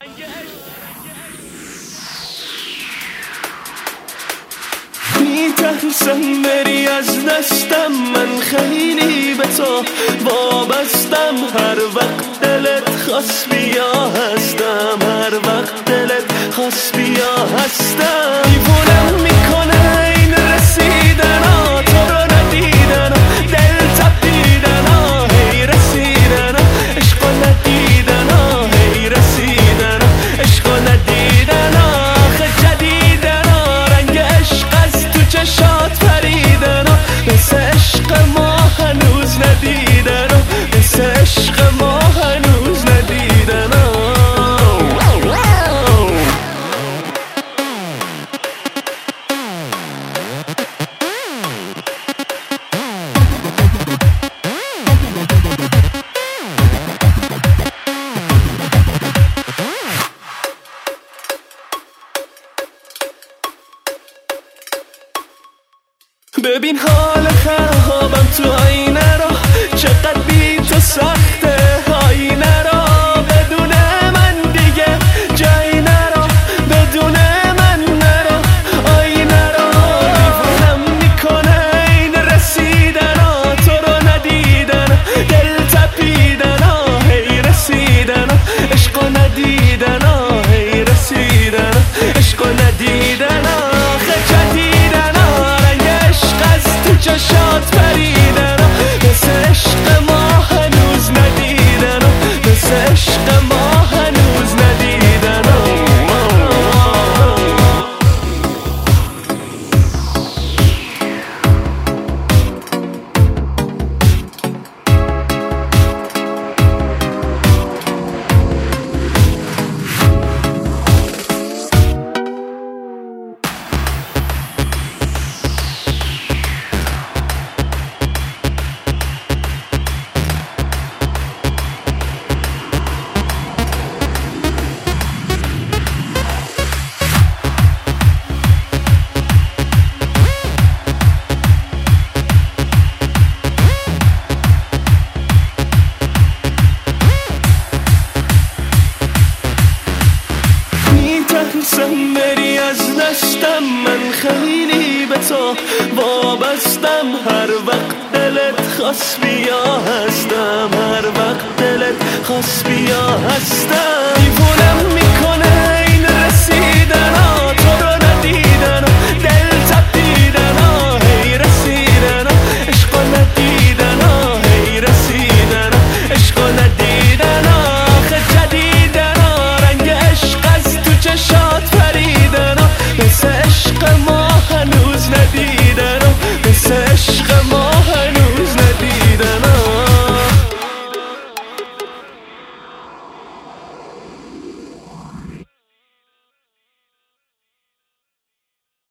میترسم بری از دستم، من خیلی به تو وابستم. هر وقت دلت خواست بیا هستم، هر وقت دلت خواست بیا هستم. دیوونم میکنه این رسیدن ها، تو رو ندیدن ها، دل تپیدن ها، هی رسیدن ها، عشق ندیدن ها، هی رسیدن ها، عشق ندیدن ها. آخه جدیدن ها، رنگ عشق از تو چشات پریدن ها، مثل عشق ما هنوز ندیدن ها، مثل عشق ما هنوز ندیدن ها. ببین حال خرابم تو آینه رو، چقدر بی تو سخته آینه رو. بدون من دیگه جایی نرو، بدون من نرو آینه رو. دیوونم میکنه این رسیدن ها، تو رو ندیدن، دل تپیدن ها، هی رسیدن ها، عشق ندیدن ها، هی رسیدن ها، عشق ندیدن ها. چشات پریدن ها، مثل عشق ما هنوز ندیدن ها، مثل عشق ما هنوز ندیدن ها. میترسم بری از دستم، من خیلی به تو وابستم. هر وقت دلت خواست بیا هستم، هر وقت دلت خواست بیا هستم.